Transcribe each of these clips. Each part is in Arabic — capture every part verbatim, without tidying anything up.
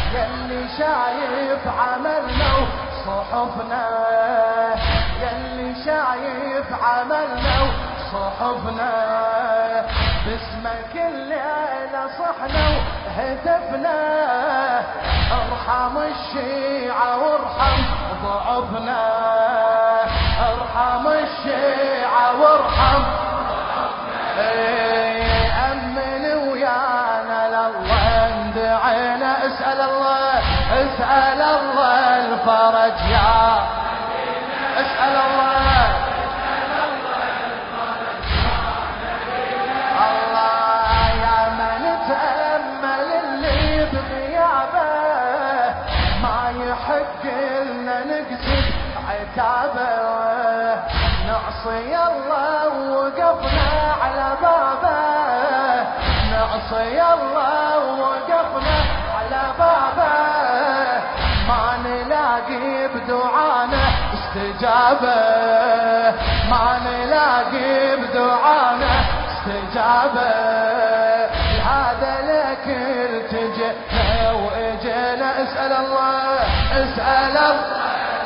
يلي شايف عملنا وصحفنا، يلي شايف عملنا وصحفنا، باسمك الليلة صحنا وهتفنا، ارحم الشيعة وارحم ضعفنا، ارحم الشيعة وارحم ضعفنا. أمن ويانا لله اندعينا، اسأل الله اسأل الله الفرج يا اسأل الله الله يا من تأمل اللي بغيابه، ما يحق لنا نقصد عتابه، نعصي الله ووقفنا على بابه، نعصي الله ووقفنا على بابه، ما نلاقي بدعانا استجابه، ما نلاقي بدعانا استجابه، هذا لك التجينا واجينا، اسأل الله اسأل الله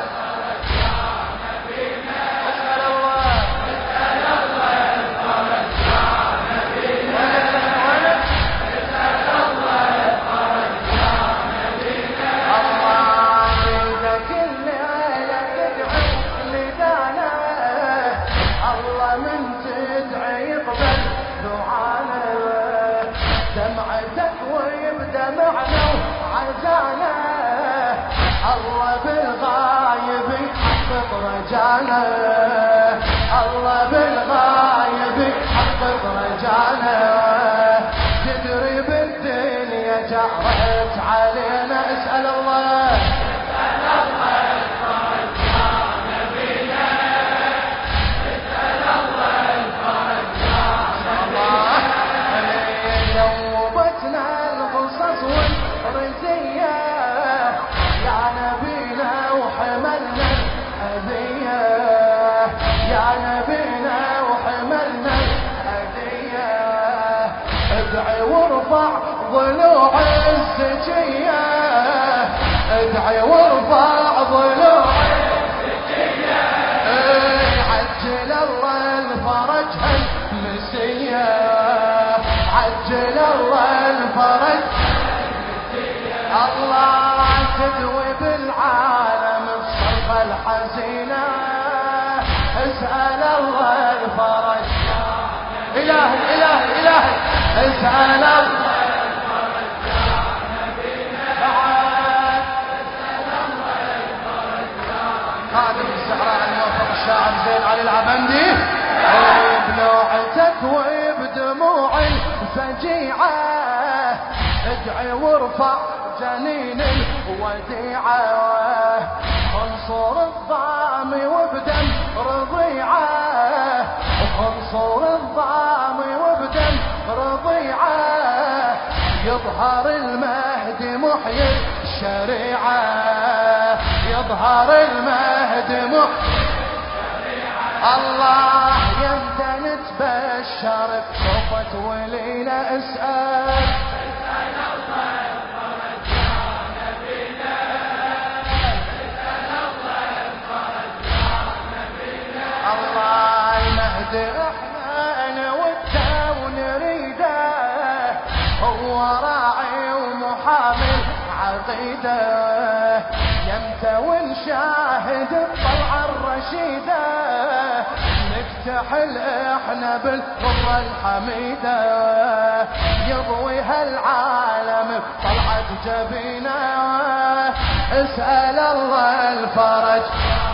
الله بالغايب يحقق رجانا، الله بالغايب يحقق رجانا، تدري بالدنيا جرت علينا، اسأل الله اسأل الله الفرج يا نبينا، اسأل الله الفرج يا نبينا، ذوبتنا القصص والرزية يا نبينا وحملنا هدية، يا نبينا وحملنا هدية، ادعي وارفع ضلوع الزكية، ادعي وارفع ضلوع الزكية، عجل الله الفرج هالمسية، عجل الله الفرج الله، تدوي بالعالم الصرخة الحزينة، اسأل الله الفرج إلهي إلهي إلهي، اسأل الله الفرج يا نبينا، اسأل الله الفرج يا نبينا. خادم الزهراء الموفق الشاعر زين علي العبندي، بلوعتك وبدموع الفجيعة، ادعي وارفع جنين الوديعة، انصر الظامي وبدم رضيعة، انصر الظامي وبدم رضيعة، يظهر المهدي محيي الشريعة، يظهر المهدي محيي الشريعة، الله يمتى نتبشر بشوفة ولينا، اسأل احنا انا وانت ونريده، هو راعي ومحامل عقيده، يمتى ونشاهد الطلعه الرشيده، نكتحل احنا بالفضه الحميده، يضوي هالعالم بطلعه جبينه، اسال الله الفرج